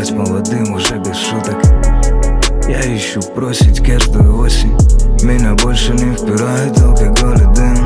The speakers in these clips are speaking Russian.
быть молодым уже без шуток. Я ищу просить каждую осень. Меня больше не впирает алкоголь и дым.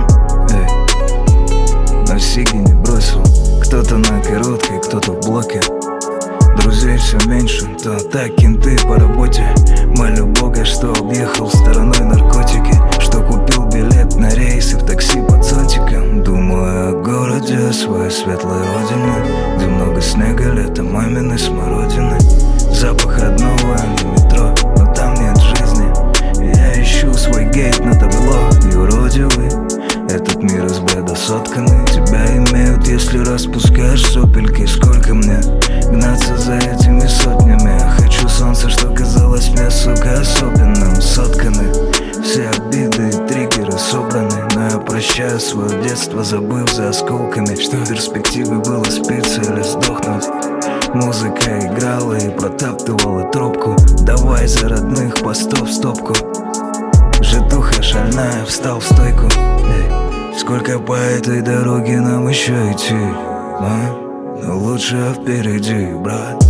Но сиги не бросил. Кто-то на короткой, кто-то в блоке. Друзей все меньше, то так кенты по работе. Молю Бога, что объехал стороной наркотики, что купил билет на рейс и в такси под зонтиком. Думаю о городе, о своей светлой родине, где много снега, лето маминой смородины. Запах родного, а не метро, но там нет жизни. Я ищу свой гейт на табло. Юродивый, этот мир из бреда сотканный. Тебя имеют, если распускаешь сопельки. Сколько мне гнаться за этими сотнями? Я хочу солнца, что казалось мне, сука, особенным. Сотканы все обиды и триггеры собраны. Но я прощаю свое детство, забыв за осколками, что в перспективе было спиться или сдохнуть. Музыка играла и протаптывала тропку. Давай за родных постов стопку. Житуха шальная, встал в стойку. Сколько по этой дороге нам еще идти, а? Но лучше впереди, брат.